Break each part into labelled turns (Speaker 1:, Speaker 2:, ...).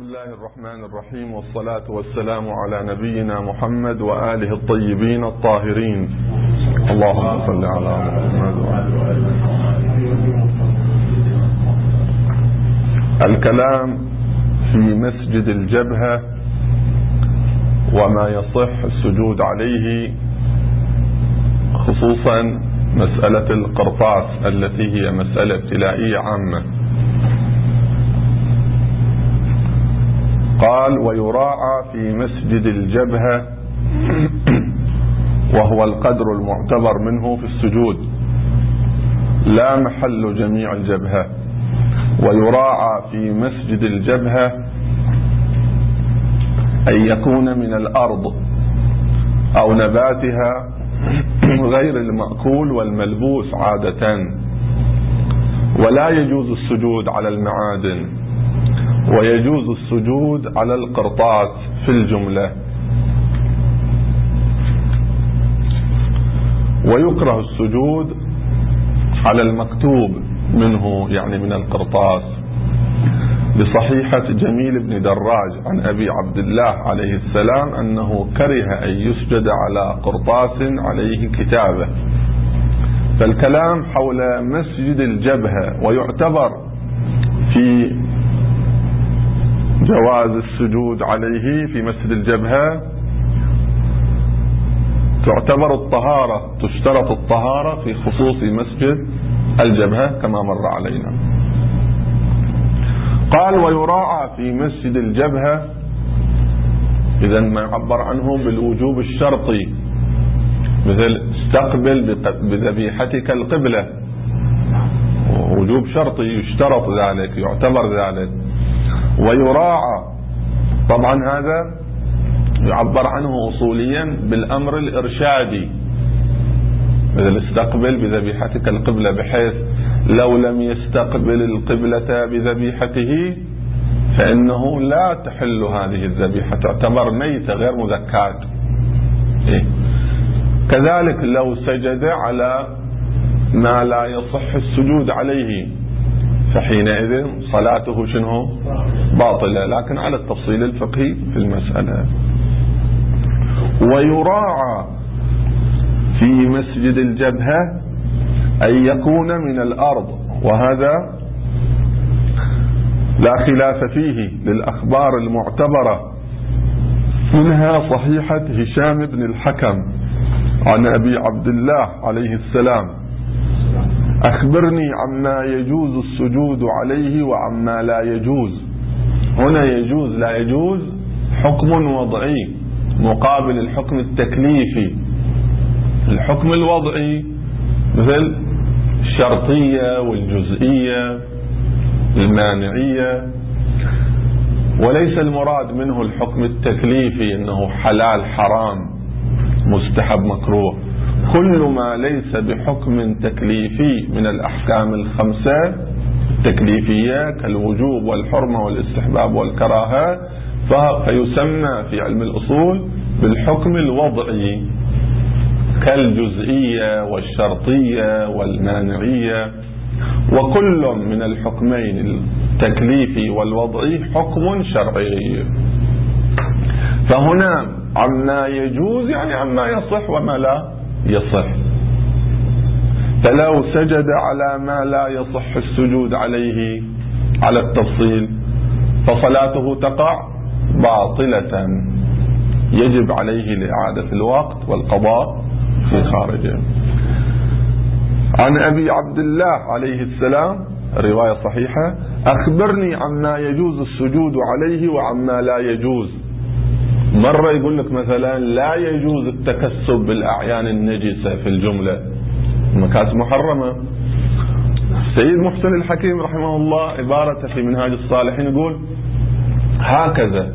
Speaker 1: الله الرحمن الرحيم، والصلاة والسلام على نبينا محمد وآله الطيبين الطاهرين. اللهم صل على محمد وآله. الكلام في مسجد الجبهة وما يصح السجود عليه، خصوصا مسألة القرطاس التي هي مسألة ابتلائية عامة. قال: ويراعى في مسجد الجبهة، وهو القدر المعتبر منه في السجود، لا محل جميع الجبهة. ويراعى في مسجد الجبهة أن يكون من الأرض أو نباتها غير المأكول والملبوس عادة. ولا يجوز السجود على المعادن، ويجوز السجود على القرطاس في الجملة. ويكره السجود على المكتوب منه، يعني من القرطاس، بصحيحة جميل بن دراج عن أبي عبد الله عليه السلام أنه كره أن يسجد على قرطاس عليه كتابة. فالكلام حول مسجد الجبهة، ويعتبر في جواز السجود عليه في مسجد الجبهة تعتبر الطهارة، تشترط الطهارة في خصوص مسجد الجبهة كما مر علينا. قال: ويراعى في مسجد الجبهة، إذا ما يعبر عنه بالوجوب الشرطي، مثل استقبل بذبيحتك القبلة، وجوب شرطي يشترط ذلك، يعتبر ذلك. ويراعى، طبعا هذا يعبر عنه أصوليا بالأمر الإرشادي، مثل استقبل بذبيحتك القبلة، بحيث لو لم يستقبل القبلة بذبيحته فإنه لا تحل هذه الذبيحة، تعتبر ميتة غير مذكاة. كذلك لو سجد على ما لا يصح السجود عليه فحينئذ صلاته شنو؟ باطلة، لكن على التفصيل الفقهي في المسألة. ويراعى في مسجد الجبهة أن يكون من الأرض، وهذا لا خلاف فيه للأخبار المعتبرة، منها صحيحة هشام بن الحكم عن أبي عبد الله عليه السلام: أخبرني عما يجوز السجود عليه وعما لا يجوز. هنا يجوز لا يجوز حكم وضعي مقابل الحكم التكليفي. الحكم الوضعي مثل الشرطية والجزئية المانعية، وليس المراد منه الحكم التكليفي أنه حلال حرام مستحب مكروه. كل ما ليس بحكم تكليفي من الأحكام الخمسة التكليفية كالوجوب والحرمة والاستحباب والكراهة فيسمى في علم الأصول بالحكم الوضعي، كالجزئية والشرطية والمانعية. وكل من الحكمين التكليفي والوضعي حكم شرعي. فهنا عما يجوز يعني عما يصح وما لا يصح. فلو سجد على ما لا يصح السجود عليه على التفصيل فصلاته تقع باطلة، يجب عليه لإعادة الوقت والقضاء في خارجه. عن أبي عبد الله عليه السلام رواية صحيحة: أخبرني عما يجوز السجود عليه وعما لا يجوز. مرة يقول لك مثلا لا يجوز التكسب بالأعيان النجسة في الجملة، مكاسب محرمة. السيد محسن الحكيم رحمه الله عبارة في منهاج الصالحين يقول هكذا: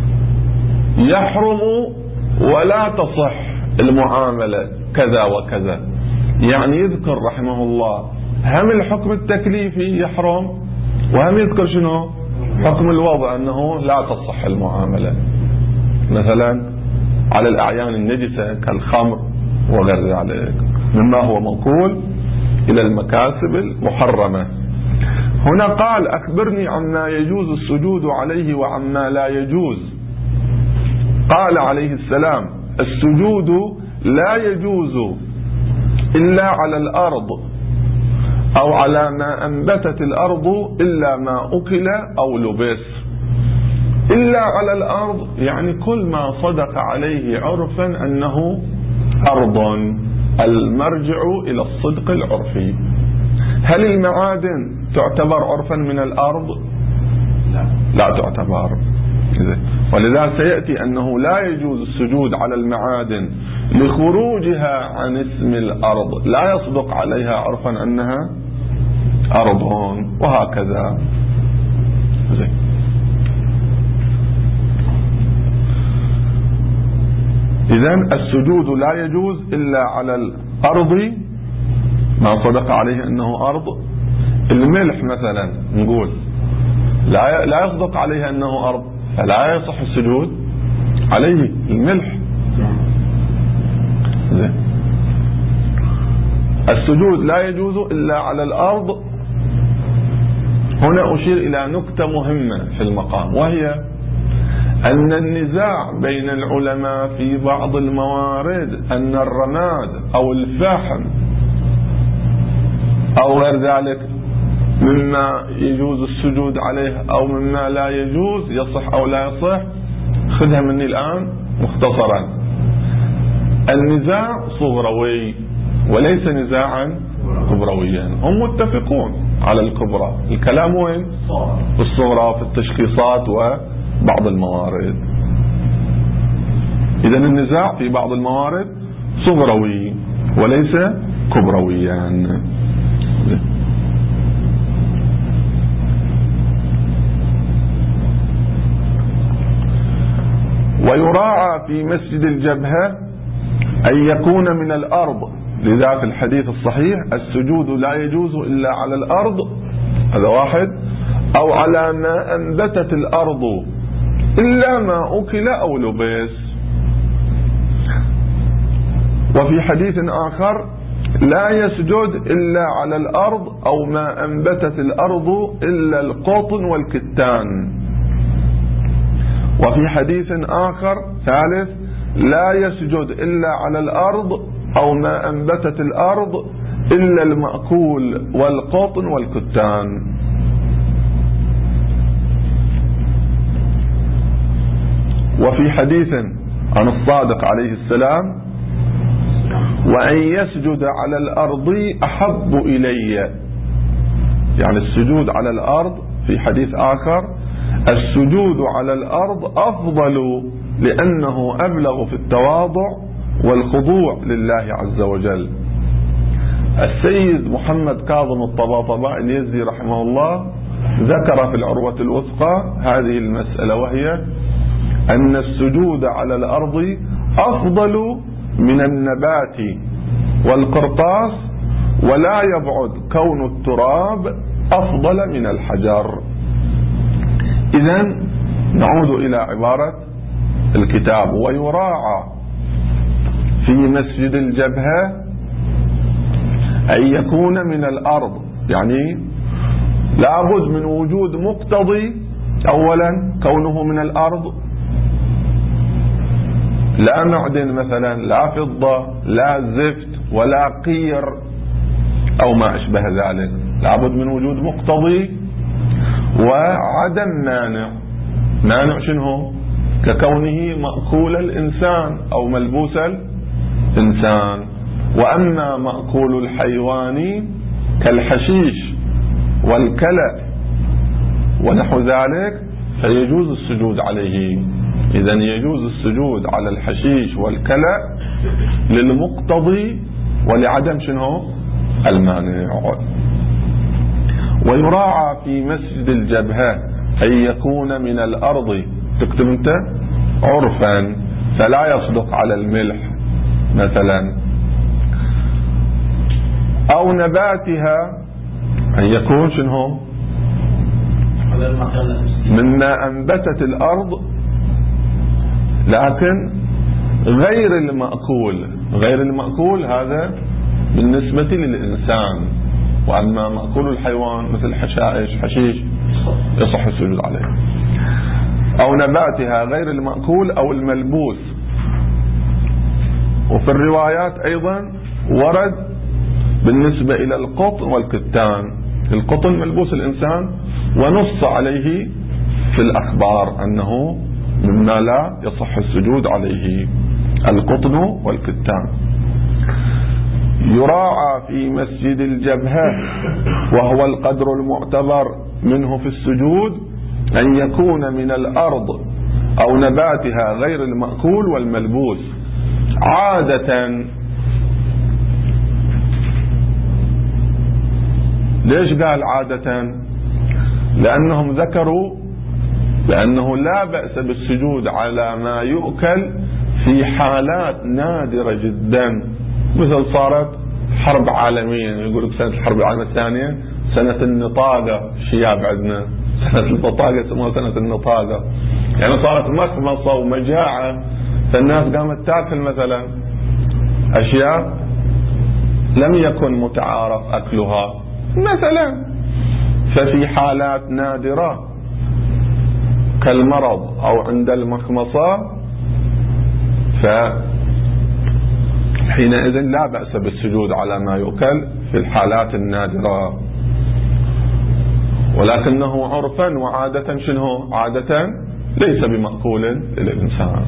Speaker 1: يحرم ولا تصح المعاملة كذا وكذا. يعني يذكر رحمه الله هم الحكم التكليفي يحرم، وهم يذكر شنو؟ حكم الوضع أنه لا تصح المعاملة، مثلا على الأعيان النجسة كالخمر وغير ذلك مما هو منقول إلى المكاسب المحرمة. هنا قال أخبرني عما يجوز السجود عليه وعما لا يجوز. قال عليه السلام السجود لا يجوز إلا على الأرض أو على ما أنبتت الأرض إلا ما أكل أو لبس. إلا على الأرض يعني كل ما صدق عليه عرفا أنه أرض، المرجع إلى الصدق العرفي. هل المعادن تعتبر عرفا من الأرض؟ لا تعتبر. ولذا سيأتي أنه لا يجوز السجود على المعادن لخروجها عن اسم الأرض، لا يصدق عليها عرفا أنها أرض، وهكذا. إذن السجود لا يجوز إلا على الأرض ما صدق عليه أنه أرض. الملح مثلا نقول لا يصدق عليه أنه أرض، فلا يصح السجود عليه الملح. السجود لا يجوز إلا على الأرض. هنا أشير إلى نكتة مهمة في المقام، وهي أن النزاع بين العلماء في بعض الموارد أن الرماد أو الفحم أو غير ذلك مما يجوز السجود عليه أو مما لا يجوز، يصح أو لا يصح. خذها مني الآن مختصرا. النزاع صغروي وليس نزاعا كبرويا، هم متفقون على الكبرى، الكلام وين؟ في الصغرى، في التشخيصات وبعض الموارد. إذا النزاع في بعض الموارد صغروي وليس كبرويا. ويراعى في مسجد الجبهة أن يكون من الأرض، لذا في الحديث الصحيح السجود لا يجوز إلا على الأرض، هذا واحد، أو على ما أنبتت الأرض إلا ما أكل أو لبس. وفي حديث آخر لا يسجد إلا على الأرض أو ما أنبتت الأرض إلا القطن والكتان. وفي حديث آخر ثالث لا يسجد إلا على الأرض أو ما أنبتت الأرض إلا المأكول والقطن والكتان. وفي حديث عن الصادق عليه السلام وأن يسجد على الأرض أحب إلي، يعني السجود على الأرض في حديث آخر السجود على الأرض أفضل لأنه أبلغ في التواضع والخضوع لله عز وجل. السيد محمد كاظم الطباطبائي اليزدي رحمه الله ذكر في العروة الوثقى هذه المسألة، وهي أن السجود على الأرض أفضل من النبات والقرطاس، ولا يبعد كون التراب أفضل من الحجر. إذن نعود إلى عبارة الكتاب: ويراعى في مسجد الجبهة أن يكون من الأرض، يعني لابد من وجود مقتضي. أولا كونه من الأرض، لا معدن مثلا، لا فضة، لا زفت، ولا قير أو ما أشبه ذلك، لابد من وجود مقتضي وعدم مانع. مانع شنو؟ ككونه مأكول الإنسان أو ملبوس الإنسان. وأما مأكول الحيوان كالحشيش والكلأ ونحو ذلك فيجوز السجود عليه. إذن يجوز السجود على الحشيش والكلأ للمقتضي ولعدم شنو؟ المانع. ويراعى في مسجد الجبهة أن يكون من الأرض، تكتب أنت عرفا، فلا يصدق على الملح مثلا، أو نباتها أن يكون شنو؟ مما أنبتت الأرض لكن غير المأكول. غير المأكول هذا بالنسبة للإنسان، وأما مأكول الحيوان مثل حشائش حشيش يصح السجود عليه، أو نباتها غير المأكول أو الملبوس. وفي الروايات أيضا ورد بالنسبة إلى القطن والكتان. القطن ملبوس الإنسان ونص عليه في الأخبار أنه مما لا يصح السجود عليه القطن والكتان. يراعى في مسجد الجبهة وهو القدر المعتبر منه في السجود أن يكون من الأرض أو نباتها غير المأكول والملبوس عادة. ليش قال عادة؟ لأنهم ذكروا لأنه لا بأس بالسجود على ما يؤكل في حالات نادرة جدا، مثل صارت حرب عالمية، يقول لك سنة الحرب العالمية الثانية سنة النطاقة، شياب عندنا سنة البطاقة اسمها سنة النطاقة، يعني صارت مخمصة ومجاعة، فالناس قامت تاكل مثلا أشياء لم يكن متعارف أكلها مثلا. ففي حالات نادرة كالمرض أو عند المخمصة فحينئذ لا بأس بالسجود على ما يؤكل في الحالات النادرة، ولكنه عرفا وعادة شنو؟ عادة ليس بمأكول للإنسان.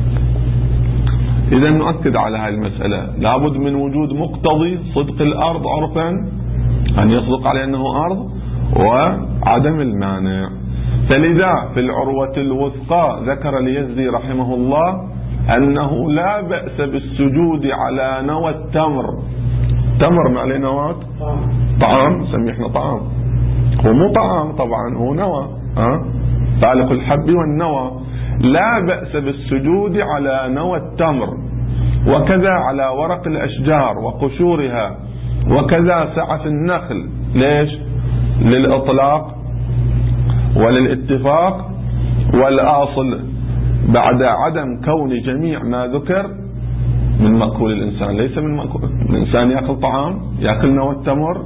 Speaker 1: إذا نؤكد على هذه المسألة، لابد من وجود مقتضي صدق الأرض عرفا، أن يصدق عليه أنه أرض، وعدم المانع. فلذا في العروة الوثقى ذكر اليزدي رحمه الله أنه لا بأس بالسجود على نوى التمر. تمر ما عليه نواة؟ طعام، سميه احنا طعام، هو مو طعام طبعا، هو نوى، فالق الحب والنوى. لا بأس بالسجود على نوى التمر، وكذا على ورق الأشجار وقشورها، وكذا سعف النخل. ليش؟ للإطلاق وللاتفاق، والآصل بعد عدم كون جميع ما ذكر من مأكول الإنسان، ليس من مأكول الإنسان يأكل طعام، يأكل نوى التمر.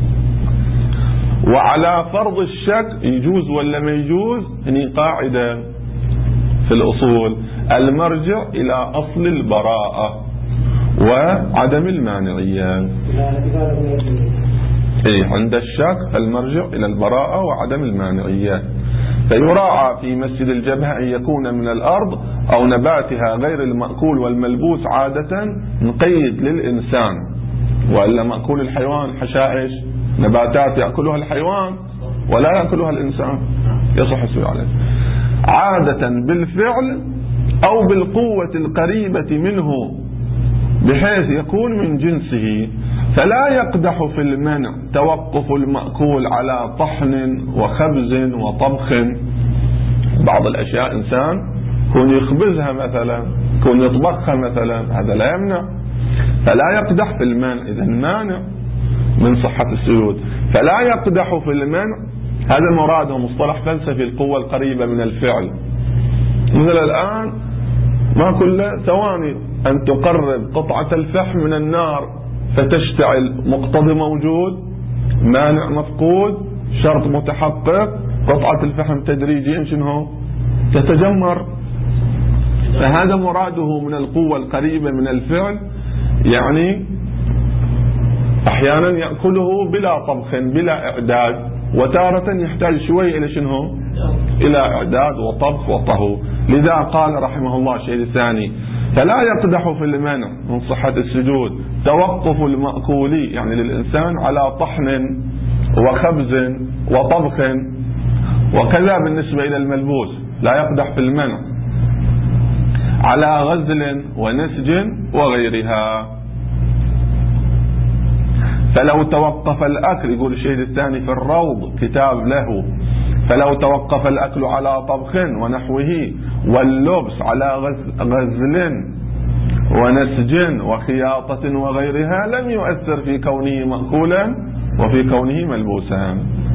Speaker 1: وعلى فرض الشك يجوز ولا ما يجوز، هني قاعدة في الأصول: المرجع إلى أصل البراءة وعدم المانعية. عند الشك المرجع إلى البراءة وعدم المانعية. فيراعى في مسجد الجبهة أن يكون من الأرض أو نباتها غير المأكول والملبوس عادة، نقيد للإنسان، وإلا مأكول الحيوان حشائش نباتات يأكلها الحيوان ولا يأكلها الإنسان يصح السجود عليه عادة بالفعل أو بالقوة القريبة منه بحيث يكون من جنسه. فلا يقدح في المنع توقف المأكول على طحن وخبز وطبخ. بعض الأشياء إنسان كون يخبزها مثلا، كون يطبخها مثلا، هذا لا يمنع، فلا يقدح في المنع، إذا مانع من صحة السجود. فلا يقدح في المنع، هذا مراده مصطلح فلسفي، القوة القريبة من الفعل. مثل الآن ما كل ثواني أن تقرب قطعة الفحم من النار فتشتعل، مقتضي موجود، مانع مفقود، شرط متحقق، قطعة الفحم تدريجيا شنو تتجمر. فهذا مراده من القوة القريبة من الفعل، يعني أحيانا يأكله بلا طبخ بلا إعداد، وتارة يحتاج شوي إلى شنو؟ إلى إعداد وطبخ وطهو. لذا قال رحمه الله الشيء الثاني: فلا يقدح في المنع من صحة السجود توقف المأكول، يعني للإنسان، على طحن وخبز وطبخ. وكذا بالنسبة إلى الملبوس لا يقدح في المنع على غزل ونسج وغيرها. فلو توقف الأكل، يقول الشيء الثاني في الروض كتاب له، فلو توقف الأكل على طبخ ونحوه واللبس على غزل ونسج وخياطة وغيرها لم يؤثر في كونه مأكولا وفي كونه ملبوسا.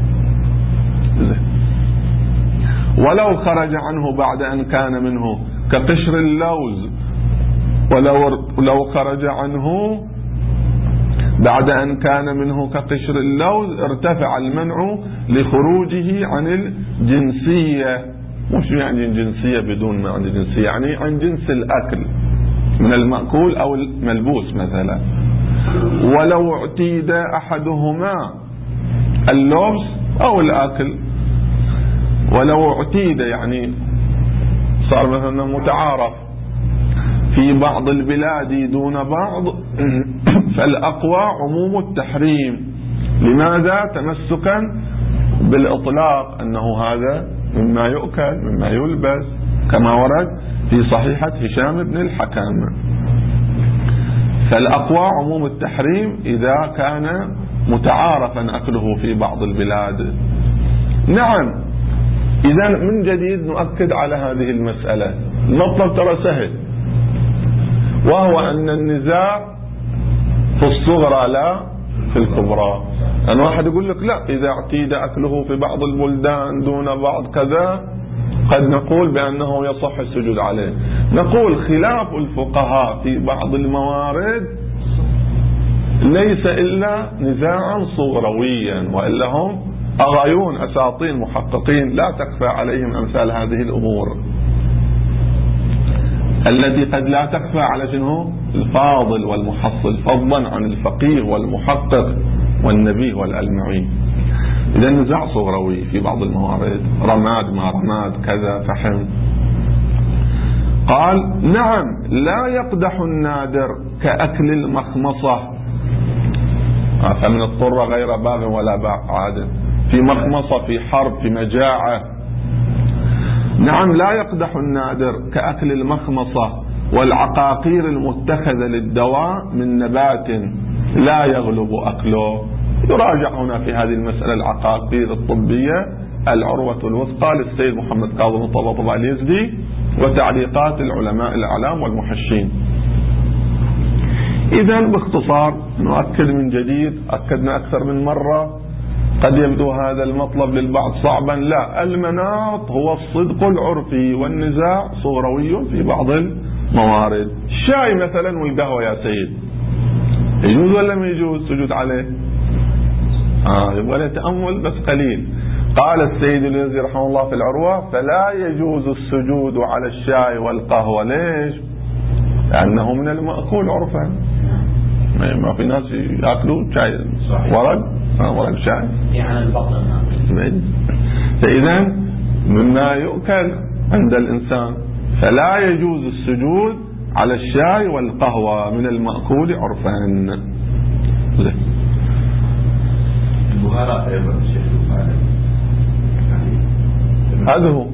Speaker 1: ولو خرج عنه بعد أن كان منه كقشر اللوز، ولو خرج عنه بعد أن كان منه كقشر اللوز ارتفع المنع لخروجه عن الجنسية. مش يعني الجنسية بدون ما عن الجنسية، يعني عن جنس الأكل من المأكول أو الملبوس مثلا. ولو اعتيد أحدهما اللبس أو الأكل، ولو اعتيد يعني صار مثلا متعارف في بعض البلاد دون بعض، فالأقوى عموم التحريم. لماذا؟ تمسكا بالإطلاق أنه هذا مما يؤكل مما يلبس، كما ورد في صحيحة هشام بن الحكم. فالأقوى عموم التحريم إذا كان متعارفا أكله في بعض البلاد. نعم، إذا من جديد نؤكد على هذه المسألة. المطلب ترى سهل، وهو أن النزاع في الصغرى لا في الكبرى. أن واحد يقول لك لا، إذا اعتيد أكله في بعض البلدان دون بعض كذا، قد نقول بأنه يصح السجود عليه. نقول خلاف الفقهاء في بعض الموارد ليس إلا نزاعا صغرويا، وإلا هم أغايون أساطين محققين لا تخفى عليهم أمثال هذه الأمور التي قد لا تخفى على شنو الفاضل والمحصل، فضلا عن الفقيه والمحقق والنبي والألمعي. إذا نزاع صغروي في بعض الموارد، رماد ما رماد كذا فحم. قال نعم، لا يقدح النادر كأكل المخمصة، فمن اضطر غير باغ ولا عاد، في مخمصة في حرب في مجاعة. نعم، لا يقدح النادر كأكل المخمصة والعقاقير المتخذة للدواء من نبات لا يغلب أكله. يراجع هنا في هذه المسألة العقاقير الطبية العروة الوثقى للسيد محمد كاظم الطباطبائي اليزدي وتعليقات العلماء الأعلام والمحشين. إذا باختصار نؤكد من جديد، أكدنا أكثر من مرة، قد يبدو هذا المطلب للبعض صعبا، لا، المناط هو الصدق العرفي والنزاع صغروي في بعض الموارد. الشاي مثلا والقهوة يا سيد، يجوز ولا ما يجوز السجود عليه؟ يبغى له تأمل بس قليل. قال السيد اليزدي رحمه الله في العروة: فلا يجوز السجود على الشاي والقهوة. ليش؟ لأنه من المأكول عرفا. ما في ناس يأكلوا شاي ورق شاي
Speaker 2: يعني البطن.
Speaker 1: فإذا مما يؤكل عند الإنسان، فلا يجوز السجود على الشاي والقهوة من المأكول عرفا.
Speaker 2: البهارات أيضا
Speaker 1: هذا هو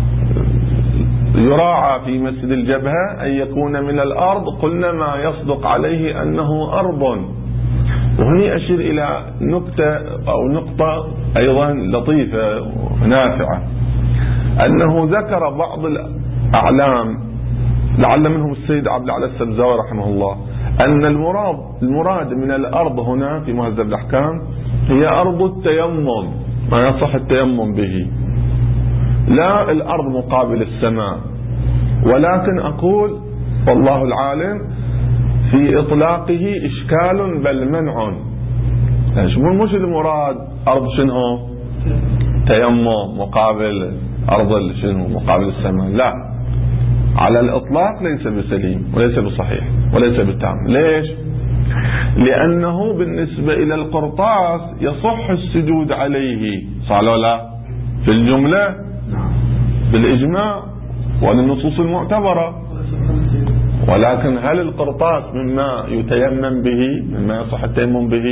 Speaker 1: يراعى في مسجد الجبهة أن يكون من الأرض. قلنا ما يصدق عليه أنه أرض. وهني أشير إلى نقطة أيضا لطيفة نافعة، أنه ذكر بعض الأعلام لعل منهم السيد عبد العال السبزاوي رحمه الله أن المراد من الأرض هنا في مهذب الأحكام هي أرض التيمم، ما يصح التيمم به، لا الأرض مقابل السماء. ولكن أقول والله العالم في إطلاقه إشكال بل منع. مش المراد أرض شنو تيمم مقابل أرض شنو مقابل السماء، لا، على الإطلاق ليس بسليم وليس بصحيح وليس بالتام. ليش؟ لأنه بالنسبة إلى القرطاس يصح السجود عليه، صح ولا لا؟ في الجملة بالإجماع وللنصوص المعتبرة. ولكن هل القرطاس مما يتيمم به، مما يصح التيمم به؟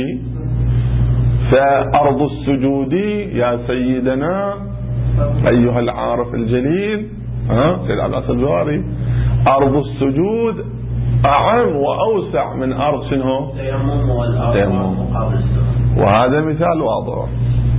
Speaker 1: فأرض السجود يا سيدنا أيها العارف الجليل سيد عبد العال الزواري، أرض السجود أعم وأوسع من أرض شنو تيمم. وهذا مثال واضح.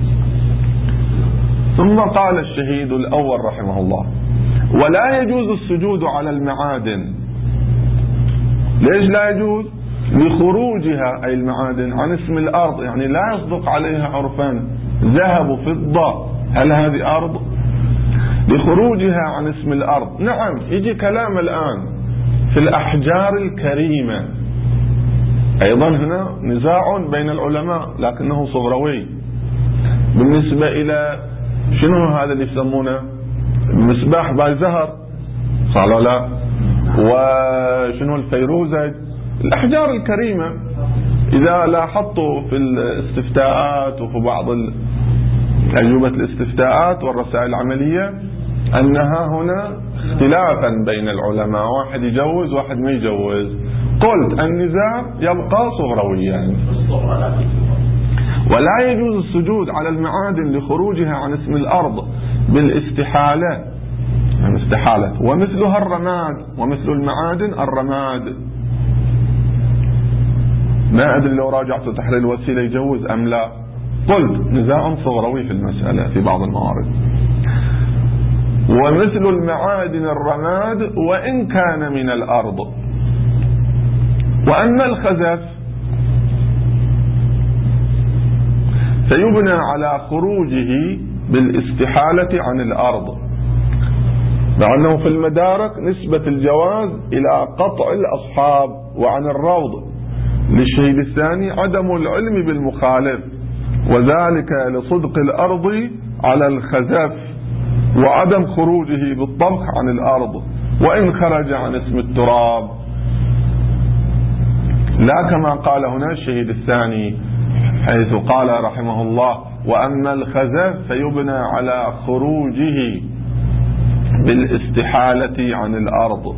Speaker 1: ثم قال الشهيد الأول رحمه الله: ولا يجوز السجود على المعادن. ليش لا يجوز؟ لخروجها أي المعادن عن اسم الأرض، يعني لا يصدق عليها عرفا ذهب وفضة، هل هذه أرض؟ لخروجها عن اسم الأرض. نعم، يجي كلام الآن في الأحجار الكريمة، أيضا هنا نزاع بين العلماء لكنه صغروي بالنسبة إلى شنو هذا اللي يسمونه مصباح باي زهر، صح ولا لا؟ وشنو الفيروزج، الأحجار الكريمة. إذا لاحظتوا في الاستفتاءات وفي بعض أجوبة الاستفتاءات والرسائل العملية أنها هنا اختلافا بين العلماء، واحد يجوز واحد ما يجوز. قلت النزاع يبقى صغرويا. ولا يجوز السجود على المعادن لخروجها عن اسم الأرض بالاستحالة، ومثلها الرماد، ومثل المعادن الرماد. ما أدري لو راجعت تحرير الوسيلة يجوز أم لا. قلت نزاع صغروي في المسألة في بعض الموارد. ومثل المعادن الرماد وإن كان من الأرض. وأما الخزف فيبنى على خروجه بالاستحالة عن الأرض، مع أنه في المدارك نسبة الجواز إلى قطع الأصحاب وعن الروض. للشهيد الثاني عدم العلم بالمخالف، وذلك لصدق الأرض على الخزف وعدم خروجه بالطبخ عن الأرض وإن خرج عن اسم التراب، لا كما قال هنا الشهيد الثاني حيث قال رحمه الله وأما الخزف فيبنى على خروجه بالاستحالة عن الأرض.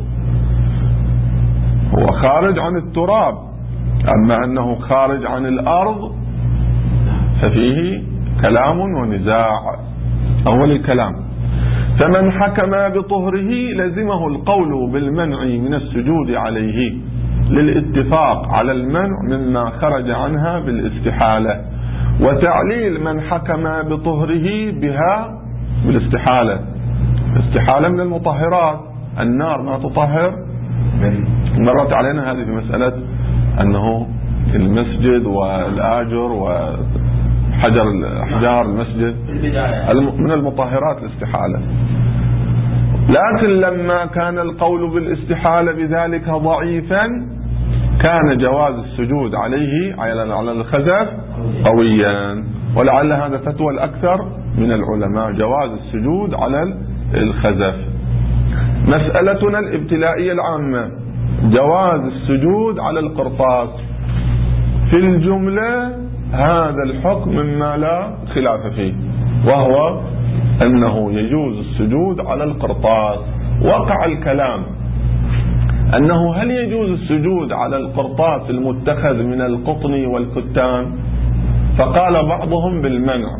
Speaker 1: هو خارج عن التراب، أما أنه خارج عن الأرض ففيه كلام ونزاع. أول الكلام: فمن حكم بطهره لزمه القول بالمنع من السجود عليه للاتفاق على المنع مما خرج عنها بالاستحالة، وتعليل من حكم بطهره بها بالاستحالة. الاستحالة من المطهرات، النار ما تطهر. مرت علينا هذه في مسألة أنه المسجد والآجر وحجر الأحجار المسجد من المطهرات الاستحالة. لكن لما كان القول بالاستحالة بذلك ضعيفا كان جواز السجود عليه على الخزف قويا، ولعل هذا فتوى الأكثر من العلماء جواز السجود على الخزف. مسألتنا الابتلائية العامة: جواز السجود على القرطاس. في الجملة هذا الحكم مما لا خلاف فيه، وهو أنه يجوز السجود على القرطاس. وقع الكلام أنه هل يجوز السجود على القرطاس المتخذ من القطن والكتان؟ فقال بعضهم بالمنع،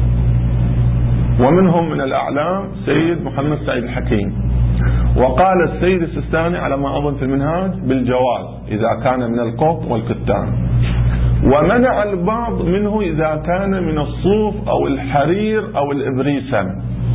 Speaker 1: ومنهم من الأعلام سيد محمد سعيد الحكيم، وقال السيد السيستاني على ما أظن في المنهاج بالجواز إذا كان من القطن والكتان، ومنع البعض منه إذا كان من الصوف أو الحرير أو الإبريسم،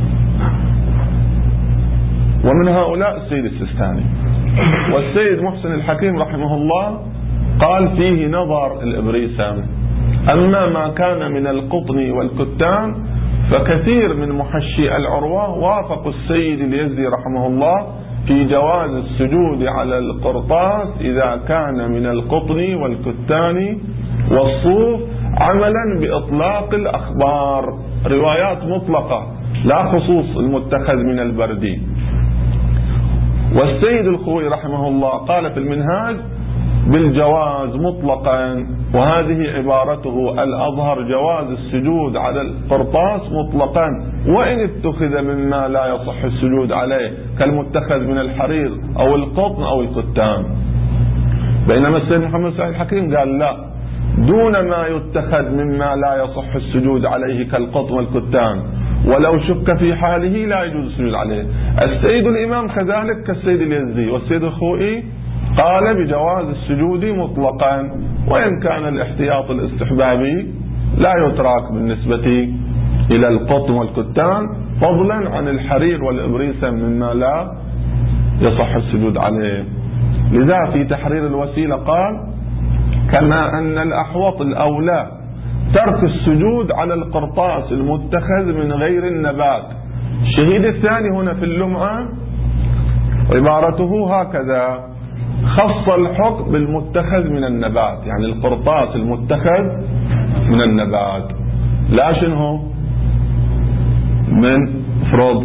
Speaker 1: ومن هؤلاء السيد السيستاني. والسيد محسن الحكيم رحمه الله قال فيه نظر الإبريسم. أما ما كان من القطن والكتان فكثير من محشي العروة وافقوا السيد اليزدي رحمه الله في جواز السجود على القرطاس إذا كان من القطن والكتان والصوف، عملا بإطلاق الأخبار، روايات مطلقة لا خصوص المتخذ من البردي. والسيد الخوي رحمه الله قال في المنهاج بالجواز مطلقا، وهذه عبارته الأظهر: جواز السجود على القرطاس مطلقا وإن اتخذ مما لا يصح السجود عليه كالمتخذ من الحرير أو القطن أو الكتان. بينما السيد محمد سعيد الحكيم قال لا، دون ما يتخذ مما لا يصح السجود عليه كالقطن والكتان، ولو شك في حاله لا يجوز السجود عليه. السيد الإمام كذلك كالسيد اليزدي والسيد الخوئي قال بجواز السجود مطلقا، وإن كان الاحتياط الاستحبابي لا يترك بالنسبة إلى القطن والكتان، فضلا عن الحرير والإبريسم مما لا يصح السجود عليه. لذا في تحرير الوسيلة قال: كما أن الأحوط الأولى ترك السجود على القرطاس المتخذ من غير النبات. الشهيد الثاني هنا في اللمعة عبارته هكذا: خص الحكم بالمتخذ من النبات، يعني القرطاس المتخذ من النبات، لا شنو من فرض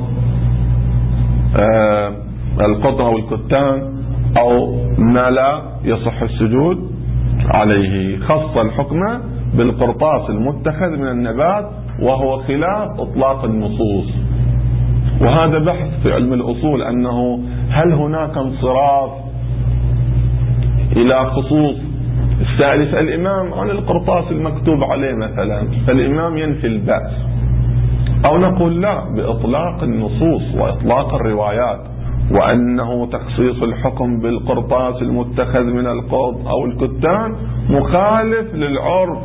Speaker 1: القطن أو الكتان أو ما لا يصح السجود عليه. خص الحكم بالقرطاس المتخذ من النبات، وهو خلاف إطلاق النصوص. وهذا بحث في علم الأصول، أنه هل هناك انصراف إلى خصوص السائل يسأل الإمام عن القرطاس المكتوب عليه مثلا، فالإمام ينفي البأس، أو نقول لا، بإطلاق النصوص وإطلاق الروايات، وأنه تخصيص الحكم بالقرطاس المتخذ من القط أو الكتان مخالف للعرف،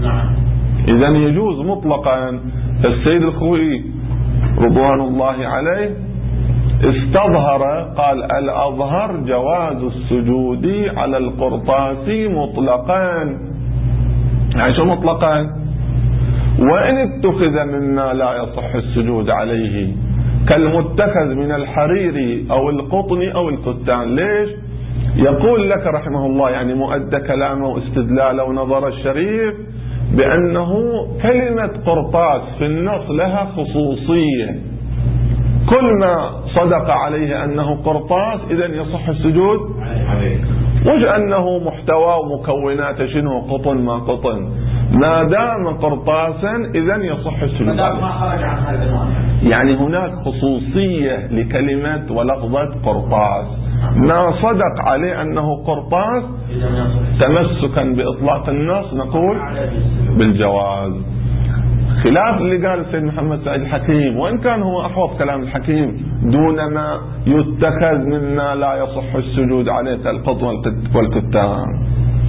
Speaker 1: إذن يجوز مطلقا. السيد الخوئي رضوان الله عليه استظهر، قال الأظهر جواز السجود على القرطاس مطلقا. يعني شو مطلقا؟ وإن اتخذ مما لا يصح السجود عليه كالمتخذ من الحرير أو القطن أو الكتان. ليش؟ يقول لك رحمه الله، يعني مؤدى كلامه واستدلاله ونظر الشريف، بأنه كلمة قرطاس في النص لها خصوصية، كل ما صدق عليه أنه قرطاس إذن يصح السجود، مش أنه محتوى ومكونات شنو قطن ما قطن، ما دام قرطاسا إذن يصح السجود عليه. يعني هناك خصوصية لكلمة ولفظة قرطاس، ما صدق عليه أنه قرطاس تمسكا بإطلاق النص نقول بالجواز، خلاف اللي قال السيد محمد سعيد الحكيم، وإن كان هو أحوط كلام الحكيم، دون ما يتخذ مما لا يصح السجود عليه كالقطن والكتان.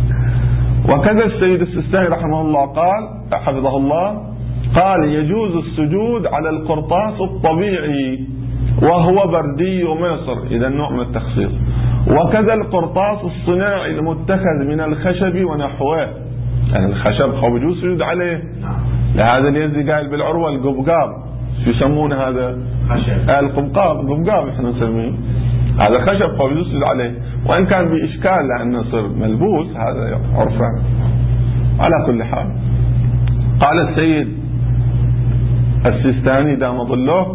Speaker 1: وكذا السيد السيستاني رحمه الله قال حفظه الله، قال يجوز السجود على القرطاس الطبيعي وهو بردي مصر، إذا نوع من التخصيص، وكذا القرطاس الصناعي المتخذ من الخشب ونحوه، يعني الخشب هو يجوز السجود عليه. لهذا اليزي قال بالعروة القبقاب، شو يسمون هذا؟ القبقاب احنا نسميه، هذا خشب هو يجوز السجود عليه، وإن كان بإشكال لأنه صار ملبوس، هذا عرفا. على كل حال قال السيد السيستاني دام ظله: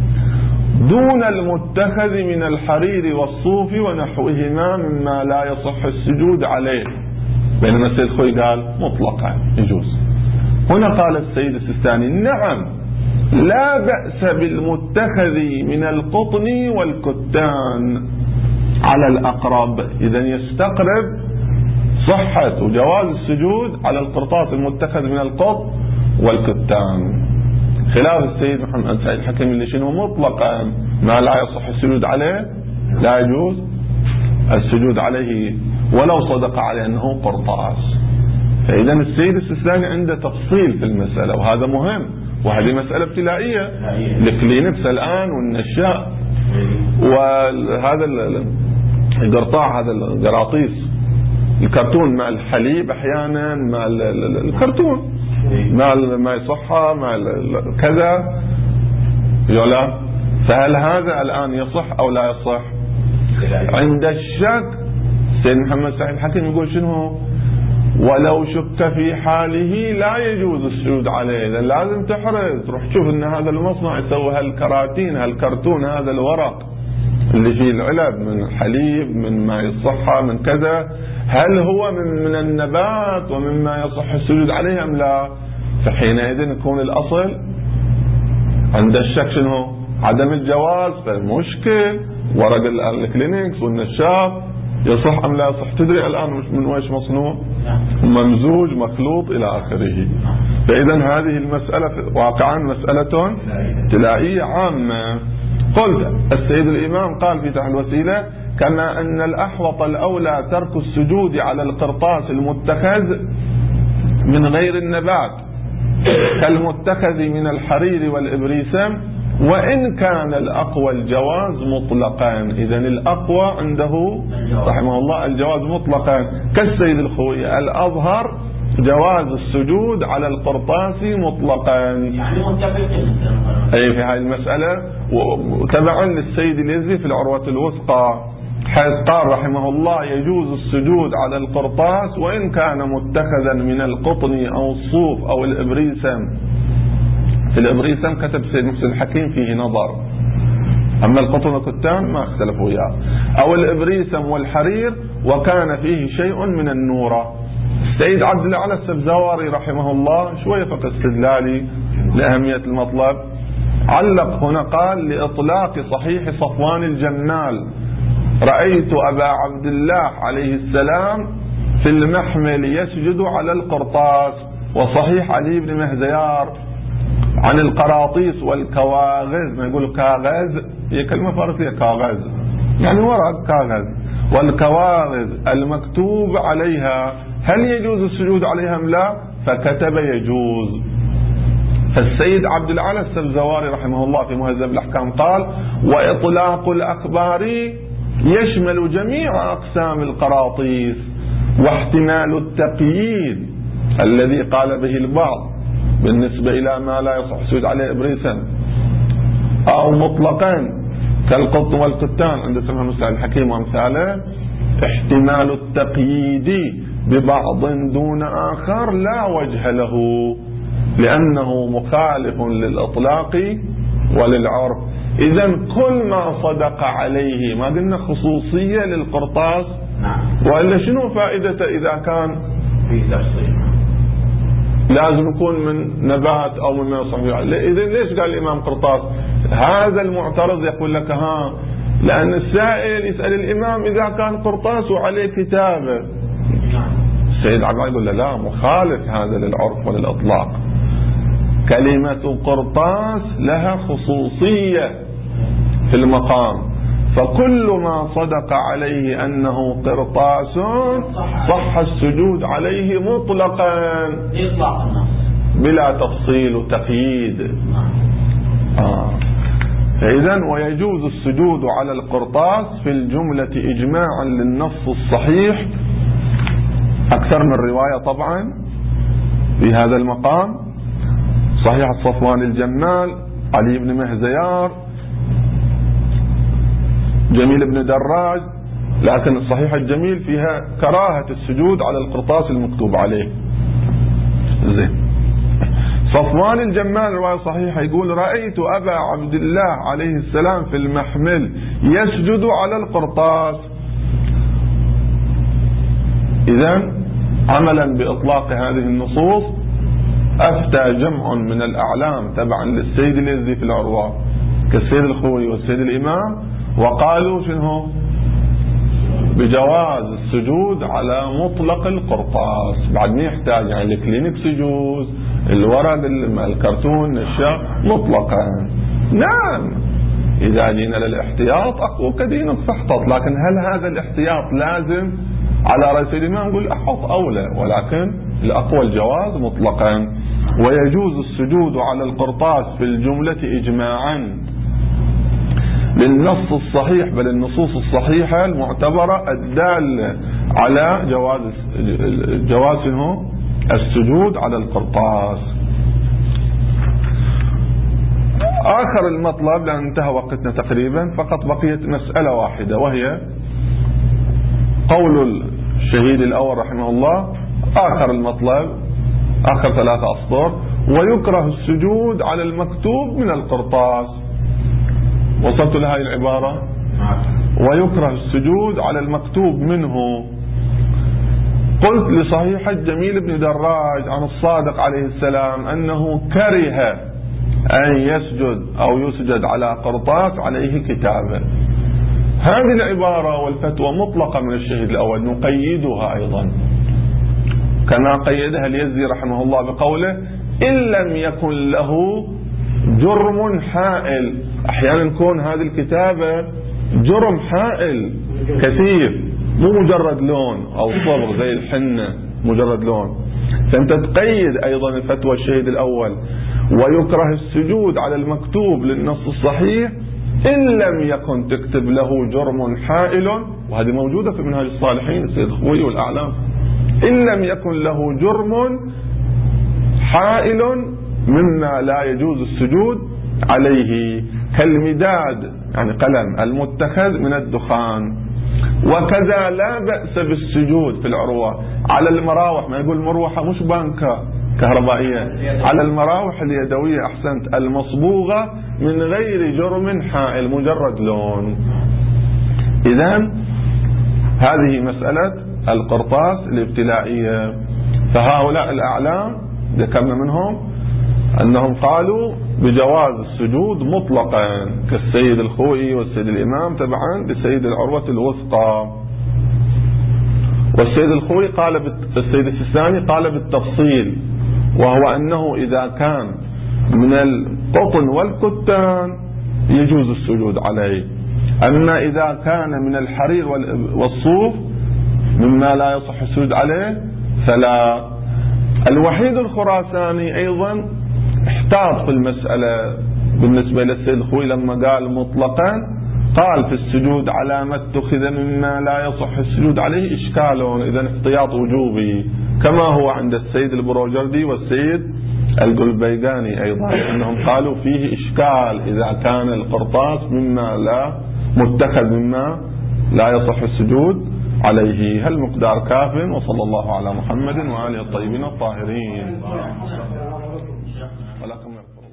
Speaker 1: دون المتخذ من الحرير والصوف ونحوهما مما لا يصح السجود عليه، بينما السيد خوي قال مطلقا يجوز. هنا قال السيد السيستاني: نعم، لا بأس بالمتخذ من القطن والكتان على الأقرب، إذا يستقرب صحة وجواز السجود على القرطاس المتخذ من القطن والكتان، خلاف السيد محمد سعيد الحكيم اللي شنو مطلقا ما لا يصح السجود عليه لا يجوز السجود عليه ولو صدق عليه أنه قرطاس. فإذا السيد السيستاني عنده تفصيل في المسألة، وهذا مهم، وهذه مسألة ابتلائية لكلينكس الآن والنشاء، وهذا القرطاع، هذا القراطيس، الكرتون مع الحليب أحيانا، مع الكرتون مع ما يصحى مع كذا يولا، فهل هذا الآن يصح أو لا يصح؟ عند الشك سيد محمد سعيد الحكيم يقول شنو؟ ولو شك في حاله لا يجوز السجود عليه، إذا لازم تحرز، تروح تشوف ان هذا المصنع يسوي هالكراتين هالكرتون، هذا الورق اللي فيه العلب من حليب من ما يصحى من كذا، هل هو من النبات ومما يصح السجود عليه أم لا؟ فحينئذ يكون الأصل عند الشك شنو؟ عدم الجواز. فالمشكل ورق الكلينكس والنشاف يصح أم لا يصح؟ تدري الآن من ويش مصنوع؟ ممزوج مخلوط إلى آخره. فإذا هذه المسألة واقعا مسألة ابتلائية عامة. قلت السيد الإمام قال في تحت الوسيلة: كما أن الأحوط الأولى ترك السجود على القرطاس المتخذ من غير النبات كالمتخذ من الحرير والإبريسم، وإن كان الأقوى الجواز مطلقا. إذن الأقوى عنده رحمه الله الجواز مطلقا، كالسيد الخوئي الأظهر جواز السجود على القرطاس مطلقا، يعني متفقين أي في هذه المسألة. وتبعا للسيد اليزي في العروة الوثقى حيث قال رحمه الله يجوز السجود على القرطاس وإن كان متخذا من القطن أو الصوف أو الإبريسم. في الإبريسم كتب سيد محسن الحكيم فيه نظر، أما القطن والكتان ما اختلفوا إياه، أو الإبريسم والحرير وكان فيه شيء من النورة. السيد عبد الأعلى السبزواري رحمه الله شوية فقط استدلالي لأهمية المطلب، علق هنا قال لإطلاق صحيح صفوان الجمال رأيت أبا عبد الله عليه السلام في المحمل يسجد على القرطاس، وصحيح علي بن مهزيار عن القراطيس والكواغز، ما يقول كاغز هي كلمة فارسية كاغز يعني ورق كاغز، والكواغز المكتوب عليها هل يجوز السجود عليها أم لا؟ فكتب يجوز. فالسيد عبد الأعلى السبزواري رحمه الله في مهذب الأحكام قال وإطلاق الأخبار يشمل جميع أقسام القراطيس، واحتمال التقييد الذي قال به البعض بالنسبة إلى ما لا يصح السجود عليه إبريسا أو مطلقا كالقط والكتان عند سمع مسعد الحكيم وأمثاله، احتمال التقييد ببعض دون آخر لا وجه له لأنه مخالف للإطلاق وللعرف. إذن كل ما صدق عليه، ما قلنا خصوصية للقرطاس وإلا شنو فائدته إذا كان
Speaker 2: في تفصيل
Speaker 1: لازم يكون من نبات أو مما يصح به. إذن ليش قال الإمام قرطاس؟ هذا المعترض يقول لك لأن السائل يسأل الإمام إذا كان قرطاس وعليه كتابه. السيد عبد الله يقول لا مخالف هذا للعرف وللإطلاق، كلمة قرطاس لها خصوصية في المقام، فكل ما صدق عليه أنه قرطاس صح السجود عليه مطلقا بلا تفصيل وتقييد. فإذن ويجوز السجود على القرطاس في الجملة إجماعا للنص الصحيح، أكثر من رواية طبعا في هذا المقام، صحيح صفوان الجمال، علي بن مهزيار، جميل بن دراج، لكن الصحيح الجميل فيها كراهة السجود على القرطاس المكتوب عليه. زين. صفوان الجمال رواية صحيحة يقول رأيت أبا عبد الله عليه السلام في المحمل يسجد على القرطاس. إذن عملا بإطلاق هذه النصوص أفتى جمع من الأعلام تبعا للسيد اليزدي في العروة كالسيد الخوي والسيد الإمام، وقالوا شنو بجواز السجود على مطلق القرطاس، بعد ما يحتاج يعني الكلينكس يجوز، الورق الكرتون الشيء مطلقا. نعم إذا جينا للاحتياط أقوى كدينك فاحتط، لكن هل هذا الاحتياط لازم على رأس الإمام؟ نقول أحط أولى، ولكن الأقوى الجواز مطلقا. ويجوز السجود على القرطاس في الجملة إجماعا للنص الصحيح، بل النصوص الصحيحة المعتبرة الدالة على جواز السجود على القرطاس. آخر المطلب لأن انتهى وقتنا تقريبا، فقط بقيت مسألة واحدة وهي قول الشهيد الأول رحمه الله، آخر المطلب آخر 3 أسطر، ويكره السجود على المكتوب من القرطاس. وصلت لهذه العبارة، ويكره السجود على المكتوب منه. قلت لصحيح الجميل بن دراج عن الصادق عليه السلام أنه كره أن يسجد أو يسجد على قرطاس عليه كتابة. هذه العبارة والفتوى مطلقة من الشهيد الأول، نقيدها أيضا كما قيدها اليزدي رحمه الله بقوله إن لم يكن له جرم حائل. أحيانا يكون هذه الكتابة جرم حائل كثير، مو مجرد لون أو صبغ زي الحنة مجرد لون، فأنت تقيد أيضا الفتوى الشهيد الأول. ويكره السجود على المكتوب للنص الصحيح إن لم يكن تكتب له جرم حائل، وهذه موجودة في منهاج الصالحين السيد خوي والأعلام. إن لم يكن له جرم حائل مما لا يجوز السجود عليه، كالمداد يعني قلم المتخذ من الدخان. وكذا لا بأس بالسجود في العروة على المراوح، ما يقول مروحة مش بانكا كهربائية، على المراوح اليدوية أحسنت المصبوغة من غير جرم حائل، مجرد لون. إذن هذه مسألة القرطاس الابتلائية. فهؤلاء الأعلام ذكرنا منهم أنهم قالوا بجواز السجود مطلقا كالسيد الخوئي والسيد الإمام تبعا للسيد العروة الوثقى. والسيد الخوئي قال السيد السيستاني قال بالتفصيل، وهو أنه إذا كان من القطن والكتان يجوز السجود عليه، أما إذا كان من الحرير والصوف مما لا يصح السجود عليه فلا. الوحيد الخراساني أيضا احتاط في المسألة بالنسبة للسيد الخوئي لما قال مطلقا، قال في السجود على ما اتخذ مما لا يصح السجود عليه إشكال، إذن احتياط وجوبي، كما هو عند السيد البروجردي والسيد القلبيقاني أيضا، أنهم قالوا فيه إشكال إذا كان القرطاس مما لا متخذ مما لا يصح السجود عليه. هل مقدار كاف؟ وصلى الله على محمد وآله الطيبين الطاهرين. ولكم